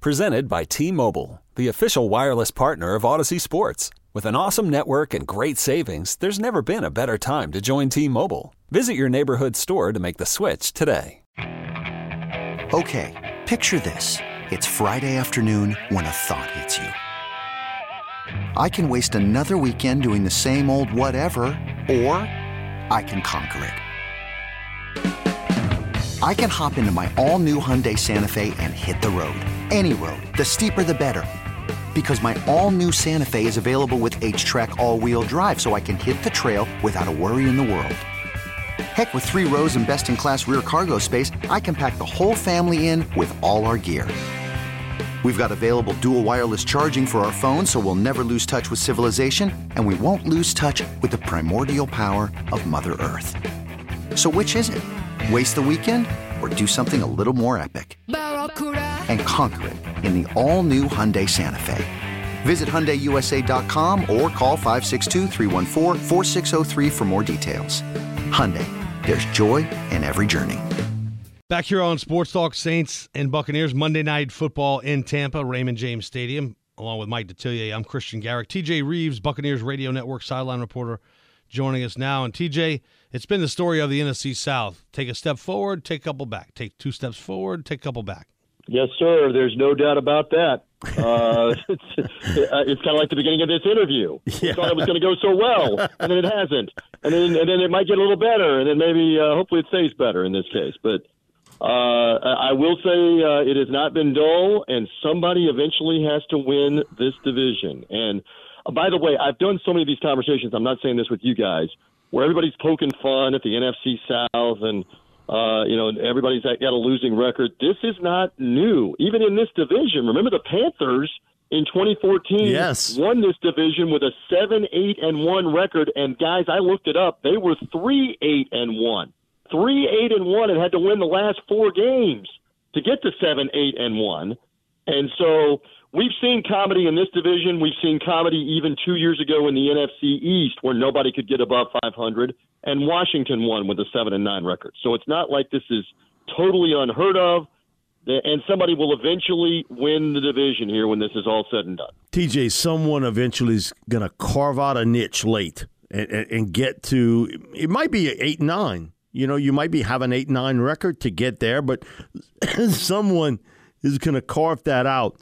Presented by T-Mobile, the official wireless partner of Odyssey Sports. With an awesome network and great savings, there's never been a better time to join T-Mobile. Visit your neighborhood store to make the switch today. Okay, picture this. It's Friday afternoon when a thought hits you. I can waste another weekend doing the same old whatever, or I can conquer it. I can hop into my all-new Hyundai Santa Fe and hit the road. Any road. The steeper, the better. Because my all-new Santa Fe is available with H-Track all-wheel drive, so I can hit the trail without a worry in the world. Heck, with 3 rows and best-in-class rear cargo space, I can pack the whole family in with all our gear. We've got available dual wireless charging for our phones, so we'll never lose touch with civilization, and we won't lose touch with the primordial power of Mother Earth. So which is it? Waste the weekend or do something a little more epic? And conquer it in the all-new Hyundai Santa Fe. Visit HyundaiUSA.com or call 562-314-4603 for more details. Hyundai, there's joy in every journey. Back here on Sports Talk, Saints and Buccaneers, Monday Night Football in Tampa, Raymond James Stadium, along with Mike Detillier. I'm Christian Garrick. TJ Reeves, Buccaneers Radio Network sideline reporter, joining us now. And TJ, it's been the story of the NFC South. Take a step forward, take a couple back. Take 2 steps forward, take a couple back. Yes, sir. There's no doubt about that. It's kind of like the beginning of this interview. Yeah. I thought it was going to go so well, and then it hasn't. And then it might get a little better, and then maybe hopefully it stays better in this case. But I will say it has not been dull, and somebody eventually has to win this division. And by the way, I've done so many of these conversations, I'm not saying this with you guys, where everybody's poking fun at the NFC South and everybody's got a losing record. This is not new. Even in this division, remember the Panthers in 2014 won this division with a 7-8-1 record. And guys, I looked it up. They were 3-8-1. 3-8-1 and had to win the last 4 games to get to 7-8-1. And so we've seen comedy in this division. We've seen comedy even 2 years ago in the NFC East where nobody could get above 500, and Washington won with a 7-9 record. So it's not like this is totally unheard of, and somebody will eventually win the division here when this is all said and done. TJ, someone eventually is going to carve out a niche late and get to – it might be 8-9. You know, you might be having an 8-9 record to get there, but someone is going to carve that out.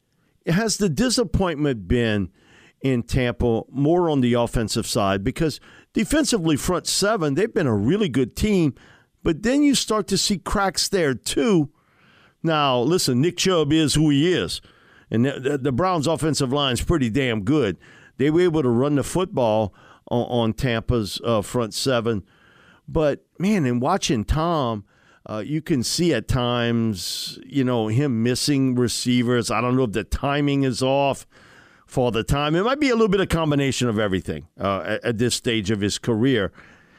Has the disappointment been in Tampa more on the offensive side? Because defensively, front seven, they've been a really good team, but then you start to see cracks there too. Now, listen, Nick Chubb is who he is, and the Browns' offensive line is pretty damn good. They were able to run the football on Tampa's front seven. But, man, in watching Tom, you can see at times, him missing receivers. I don't know if the timing is off for the time. It might be a little bit of combination of everything at this stage of his career.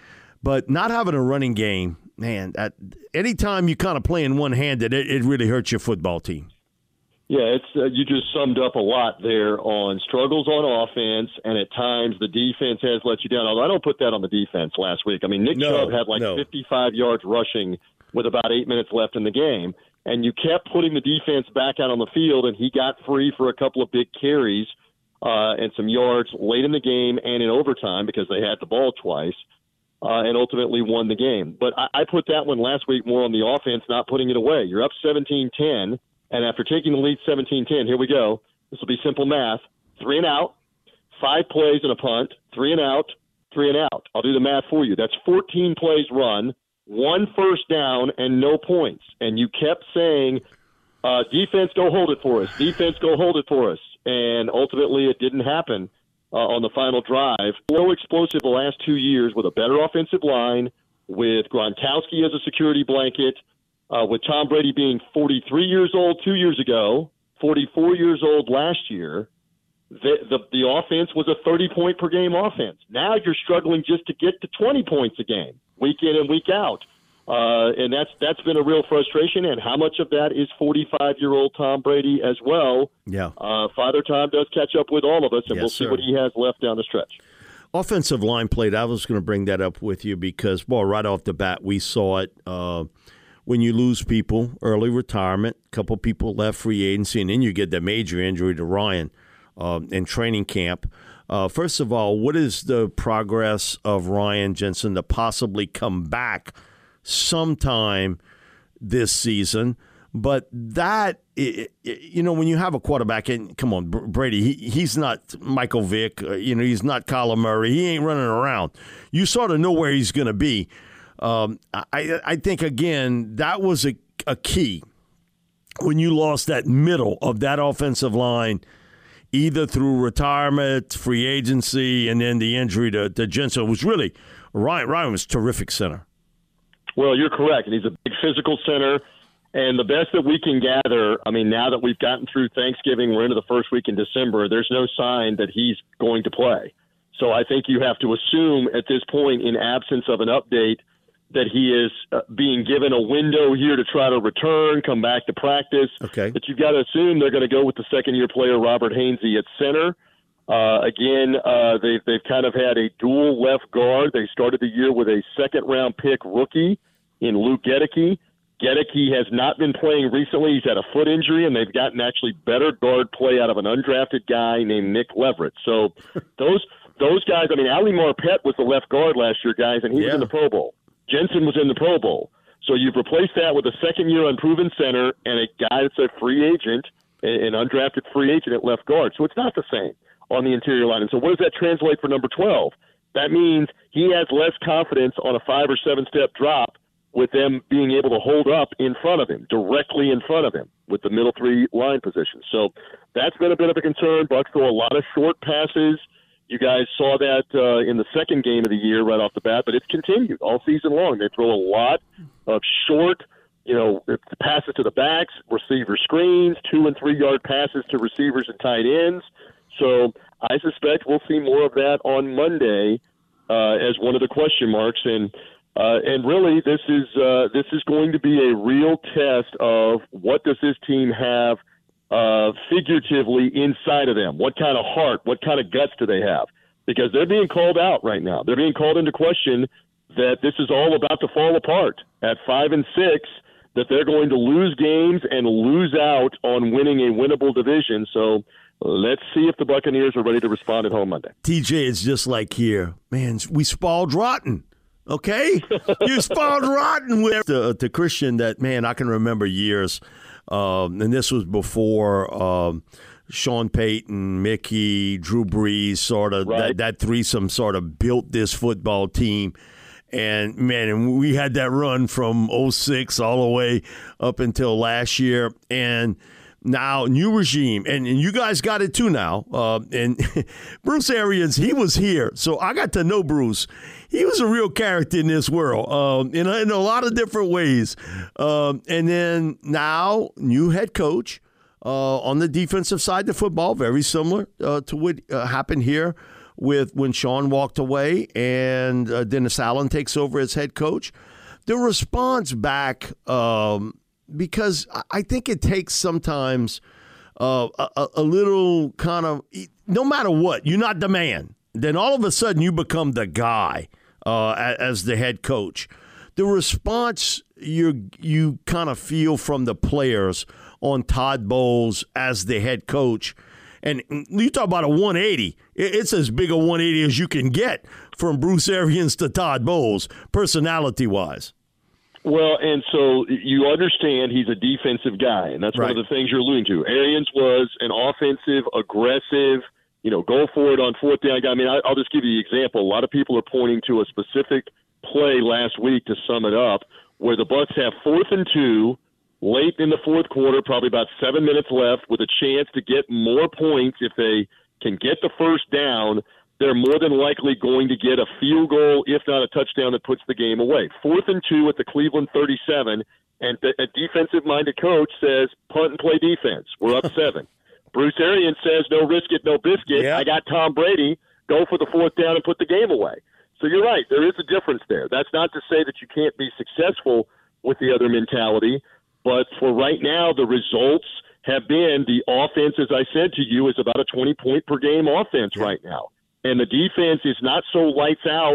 But not having a running game, man, anytime you kind of play in one-handed, it really hurts your football team. Yeah, you just summed up a lot there on struggles on offense, and at times the defense has let you down. Although I don't put that on the defense last week. I mean, Nick Chubb had 55 yards rushing with about 8 minutes left in the game, and you kept putting the defense back out on the field, and he got free for a couple of big carries and some yards late in the game and in overtime because they had the ball twice, and ultimately won the game. But I put that one last week more on the offense, not putting it away. You're up 17-10. And after taking the lead 17-10, here we go. This will be simple math. 3 and out, 5 plays and a punt, 3 and out, 3 and out. I'll do the math for you. That's 14 plays run, 1 first down, and no points. And you kept saying, defense, go hold it for us. Defense, go hold it for us. And ultimately it didn't happen on the final drive. So explosive the last 2 years with a better offensive line, with Gronkowski as a security blanket, with Tom Brady being 43 years old 2 years ago, 44 years old last year. The offense was a 30-point per game offense. Now you're struggling just to get to 20 points a game, week in and week out. And that's been a real frustration. And how much of that is 45-year-old Tom Brady as well? Yeah. Father Time does catch up with all of us, and we'll see what he has left down the stretch. Offensive line played. I was going to bring that up with you because, right off the bat, we saw it. when you lose people, early retirement, a couple people left free agency, and then you get that major injury to Ryan in training camp. First of all, what is the progress of Ryan Jensen to possibly come back sometime this season? But that, when you have a quarterback, and come on, Brady, he's not Michael Vick, he's not Kyler Murray. He ain't running around. You sort of know where he's going to be. I think, again, that was a key when you lost that middle of that offensive line, either through retirement, free agency, and then the injury to Jensen. It was really, Ryan was a terrific center. Well, you're correct, and he's a big physical center. And the best that we can gather, now that we've gotten through Thanksgiving, we're into the first week in December, there's no sign that he's going to play. So I think you have to assume at this point, in absence of an update, that he is being given a window here to try to return, come back to practice. Okay. But you've got to assume they're going to go with the second-year player, Robert Hainsey, at center. They've kind of had a dual left guard. They started the year with a second-round pick rookie in Luke Gedeke. Gedeke has not been playing recently. He's had a foot injury, and they've gotten actually better guard play out of an undrafted guy named Nick Leverett. So those guys, Ali Marpet was the left guard last year, guys, and he was in the Pro Bowl. Jensen was in the Pro Bowl. So you've replaced that with a second-year unproven center and a guy that's a free agent, an undrafted free agent at left guard. So it's not the same on the interior line. And so what does that translate for number 12? That means he has less confidence on a 5 or 7 step drop with them being able to hold up in front of him, directly in front of him, with the middle 3 line positions. So that's been a bit of a concern. Bucs throw a lot of short passes. You guys saw that in the second game of the year right off the bat, but it's continued all season long. They throw a lot of short, passes to the backs, receiver screens, 2 and 3 yard passes to receivers and tight ends. So I suspect we'll see more of that on Monday as one of the question marks. And really, this is going to be a real test of what does this team have figuratively inside of them. What kind of heart, what kind of guts do they have? Because they're being called out right now. They're being called into question that this is all about to fall apart at 5 and 6, that they're going to lose games and lose out on winning a winnable division. So let's see if the Buccaneers are ready to respond at home Monday. TJ, it's just like here. Man, we spoiled rotten. Okay? You spoiled rotten with to Christian that, man, I can remember years. And this was before Sean Payton, Mickey, Drew Brees, sort of right. that threesome sort of built this football team. And, man, and we had that run from 06 all the way up until last year. And now, new regime, and you guys got it too now. And Bruce Arians, he was here, so I got to know Bruce. He was a real character in this world, in a lot of different ways. And then now, new head coach on the defensive side of football, very similar to what happened here with when Sean walked away and Dennis Allen takes over as head coach. The response back. Because I think it takes sometimes a little kind of, no matter what, you're not the man. Then all of a sudden you become the guy as the head coach. The response you kind of feel from the players on Todd Bowles as the head coach. And you talk about a 180. It's as big a 180 as you can get from Bruce Arians to Todd Bowles, personality-wise. Well, and so you understand he's a defensive guy, and that's right. One of the things you're alluding to. Arians was an offensive, aggressive, go for it on fourth down guy. I'll just give you the example. A lot of people are pointing to a specific play last week to sum it up, where the Bucs have 4th and 2, late in the fourth quarter, probably about 7 minutes left, with a chance to get more points. If they can get the first down, they're more than likely going to get a field goal, if not a touchdown that puts the game away. 4th and 2 at the Cleveland 37, and a defensive-minded coach says, punt and play defense. We're up 7. Bruce Arians says, no risk it, no biscuit. Yeah. I got Tom Brady. Go for the 4th down and put the game away. So you're right. There is a difference there. That's not to say that you can't be successful with the other mentality, but for right now, the results have been the offense, as I said to you, is about a 20-point-per-game offense right now. And the defense is not so lights out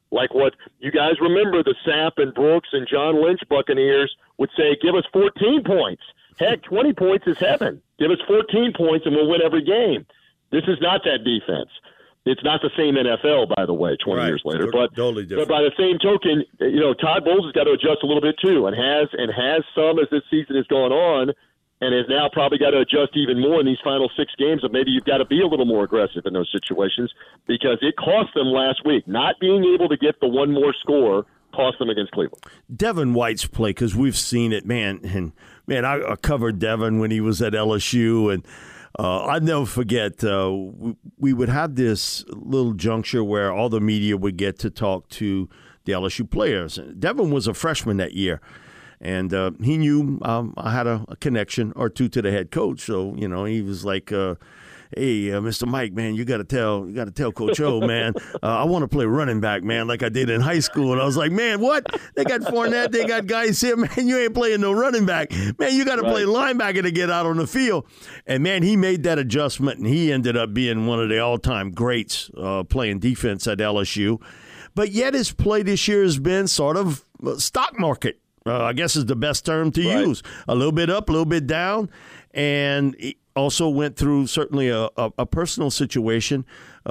Like what you guys remember the Sapp and Brooks and John Lynch Buccaneers would say, give us 14 points. Heck, 20 points is heaven. Give us 14 points and we'll win every game. This is not that defense. It's not the same NFL, by the way, 20 years later. But, totally different. But by the same token, Todd Bowles has got to adjust a little bit too, and has some as this season has gone on, and has now probably got to adjust even more in these final 6 games. Of maybe you've got to be a little more aggressive in those situations, because it cost them last week. Not being able to get the one more score cost them against Cleveland. Devin White's play, because we've seen it, man. And I covered Devin when he was at LSU, and I'll never forget, we would have this little juncture where all the media would get to talk to the LSU players. Devin was a freshman that year, and he knew I had a connection or two to the head coach. So, he was like, hey, Mr. Mike, man, you got to tell Coach O, man, I want to play running back, man, like I did in high school. And I was like, man, what? They got Fournette, they got guys here, man, you ain't playing no running back. Man, you got to play linebacker to get out on the field. And, man, he made that adjustment, and he ended up being one of the all-time greats playing defense at LSU. But yet his play this year has been sort of stock market, I guess is the best term to use. A little bit up, a little bit down, and also went through certainly a personal situation,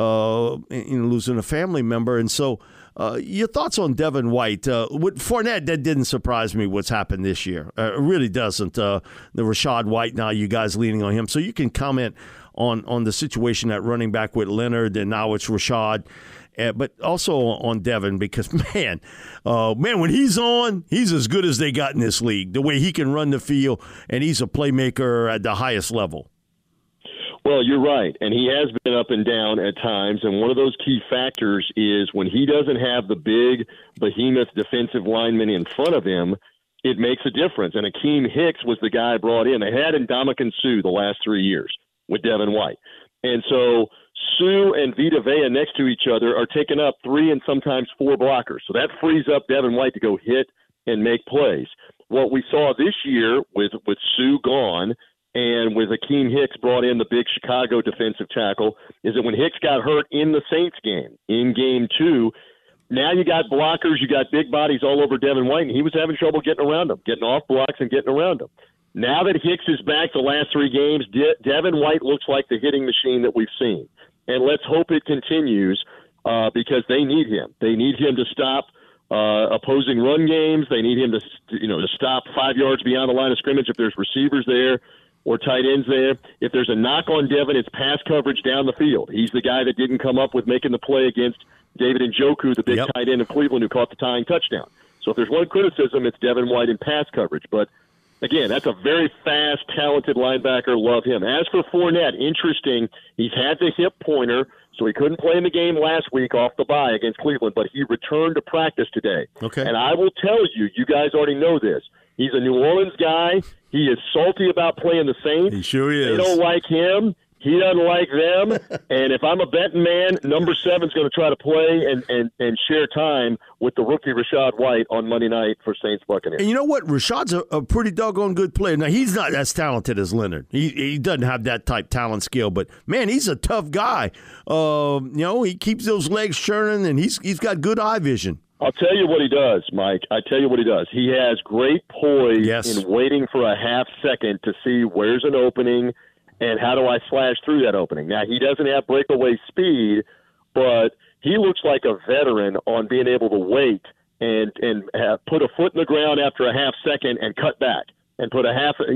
losing a family member. And so your thoughts on Devin White. With Fournette, that didn't surprise me what's happened this year. It really doesn't. The Rachaad White, now you guys leaning on him. So you can comment on the situation at running back with Leonard, and now it's Rachaad. But also on Devin, because, man, when he's on, he's as good as they got in this league, the way he can run the field, and he's a playmaker at the highest level. Well, you're right, and he has been up and down at times, and one of those key factors is when he doesn't have the big behemoth defensive lineman in front of him, it makes a difference. And Akeem Hicks was the guy brought in. They had Ndamukong Suh the last 3 years with Devin White. And so Sue and Vita Vea next to each other are taking up 3 and sometimes 4 blockers. So that frees up Devin White to go hit and make plays. What we saw this year with Sue gone and with Akeem Hicks brought in, the big Chicago defensive tackle, is that when Hicks got hurt in the Saints game, in game 2, now you got blockers, you got big bodies all over Devin White, and he was having trouble getting around them, getting off blocks and getting around them. Now that Hicks is back the last 3 games, Devin White looks like the hitting machine that we've seen. And let's hope it continues because they need him. They need him to stop opposing run games. They need him to stop 5 yards beyond the line of scrimmage if there's receivers there or tight ends there. If there's a knock on Devin, it's pass coverage down the field. He's the guy that didn't come up with making the play against David Njoku, the big tight end of Cleveland, who caught the tying touchdown. So if there's one criticism, it's Devin White in pass coverage. But again, that's a very fast, talented linebacker. Love him. As for Fournette, interesting. He's had the hip pointer, so he couldn't play in the game last week off the bye against Cleveland, but he returned to practice today. Okay. And I will tell you, you guys already know this. He's a New Orleans guy. He is salty about playing the Saints. He sure is. They don't like him. He doesn't like them. And if I'm a betting man, number 7's going to try to play and share time with the rookie Rachaad White on Monday night for Saints Buccaneers. And you know what? Rachaad's a pretty doggone good player. Now, he's not as talented as Leonard. He doesn't have that type talent skill, but, man, he's a tough guy. He keeps those legs churning, and he's got good eye vision. I'll tell you what he does, Mike. I tell you what he does. He has great poise in waiting for a half second to see where's an opening and how do I slash through that opening. Now, he doesn't have breakaway speed, but he looks like a veteran on being able to wait and put a foot in the ground after a half second and cut back and put a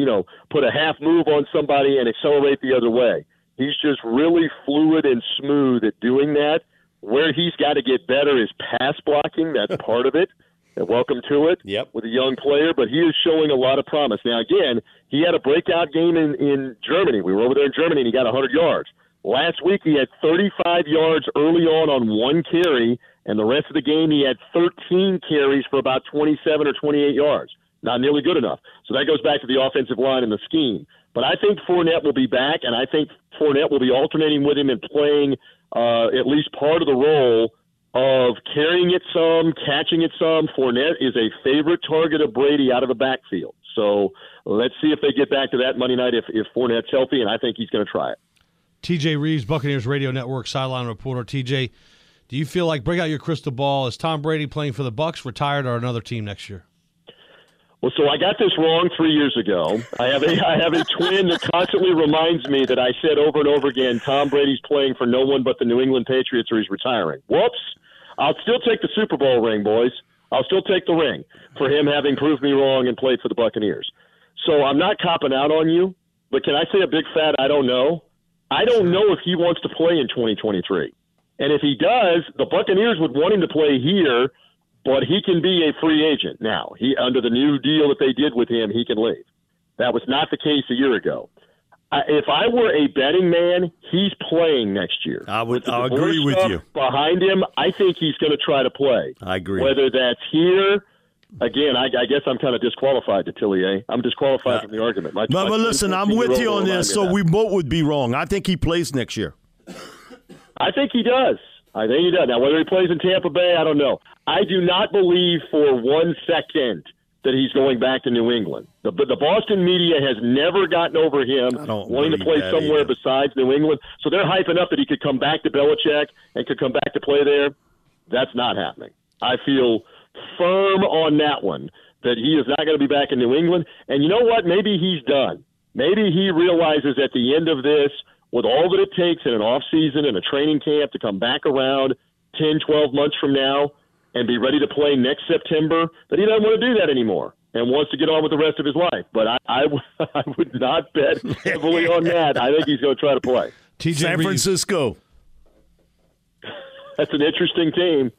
half move on somebody and accelerate the other way. He's just really fluid and smooth at doing that. Where he's got to get better is pass blocking. That's part of it. And welcome to it with a young player, but he is showing a lot of promise. Now, again, he had a breakout game in Germany. We were over there in Germany, and he got 100 yards. Last week, he had 35 yards early on 1 carry, and the rest of the game, he had 13 carries for about 27 or 28 yards. Not nearly good enough. So that goes back to the offensive line and the scheme. But I think Fournette will be back, and I think Fournette will be alternating with him and playing at least part of the role of carrying it some, catching it some. Fournette is a favorite target of Brady out of the backfield. So let's see if they get back to that Monday night if Fournette's healthy, and I think he's going to try it. TJ Reeves, Buccaneers Radio Network sideline reporter. TJ, Do you feel like, bring out your crystal ball, is Tom Brady playing for the Bucs, retired, or another team next year? Well, so I got this wrong 3 years ago. I have a twin that constantly reminds me that I said over and over again, Tom Brady's playing for no one but the New England Patriots or he's retiring. Whoops. I'll still take the Super Bowl ring, boys. I'll still take the ring for him having proved me wrong and played for the Buccaneers. So I'm not copping out on you, but can I say a big fat I don't know? I don't know if he wants to play in 2023. And if he does, the Buccaneers would want him to play here, but he can be a free agent now. Under the new deal that they did with him, he can leave. That was not the case a year ago. If I were a betting man, he's playing next year. I'll agree with you. Behind him, I think he's going to try to play. I agree. Whether that's here, again, I guess I'm kind of disqualified to Tillier. I'm disqualified from the argument. But listen, I'm with you on this, so we both would be wrong. I think he plays next year. I think he does. Now, whether he plays in Tampa Bay, I don't know. I do not believe for 1 second that he's going back to New England. The Boston media has never gotten over him wanting to play somewhere besides New England. So they're hyping up that he could come back to Belichick and could come back to play there. That's not happening. I feel firm on that one, that he is not going to be back in New England. And you know what? Maybe he's done. Maybe he realizes at the end of this, with all that it takes in an offseason and a training camp to come back around 10, 12 months from now and be ready to play next September, that he doesn't want to do that anymore and wants to get on with the rest of his life. But I would not bet heavily on that. I think he's going to try to play. San Francisco. That's an interesting team.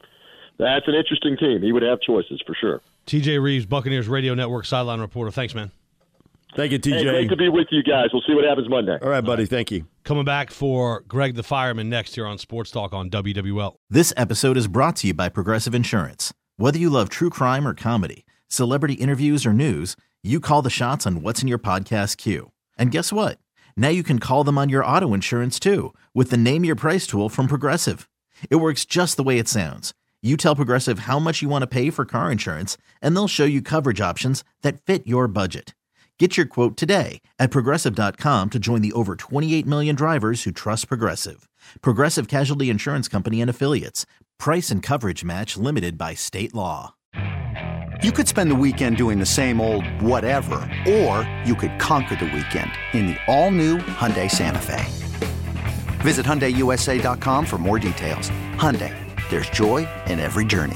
He would have choices for sure. TJ Reeves, Buccaneers Radio Network sideline reporter. Thanks, man. Thank you, TJ. Hey, great to be with you guys. We'll see what happens Monday. All right, buddy. Thank you. Coming back for Greg the Fireman next here on Sports Talk on WWL. This episode is brought to you by Progressive Insurance. Whether you love true crime or comedy, celebrity interviews or news, you call the shots on what's in your podcast queue. And guess what? Now you can call them on your auto insurance too with the Name Your Price tool from Progressive. It works just the way it sounds. You tell Progressive how much you want to pay for car insurance, and they'll show you coverage options that fit your budget. Get your quote today at Progressive.com to join the over 28 million drivers who trust Progressive. Progressive Casualty Insurance Company and Affiliates. Price and coverage match limited by state law. You could spend the weekend doing the same old whatever, or you could conquer the weekend in the all-new Hyundai Santa Fe. Visit HyundaiUSA.com for more details. Hyundai, there's joy in every journey.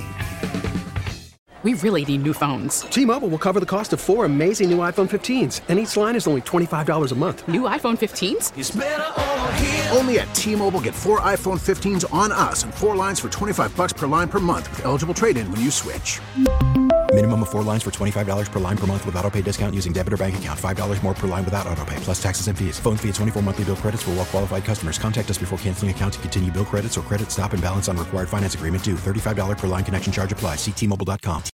We really need new phones. T-Mobile will cover the cost of 4 amazing new iPhone 15s, and each line is only $25 a month. New iPhone 15s? It's better over here. Only at T-Mobile, get 4 iPhone 15s on us and 4 lines for $25 per line per month with eligible trade-in when you switch. Minimum of 4 lines for $25 per line per month with autopay discount using debit or bank account. $5 more per line without autopay, plus taxes and fees. Phone fee at 24 monthly bill credits for well-qualified customers. Contact us before canceling account to continue bill credits or credit stop and balance on required finance agreement due. $35 per line connection charge applies. See T-Mobile.com.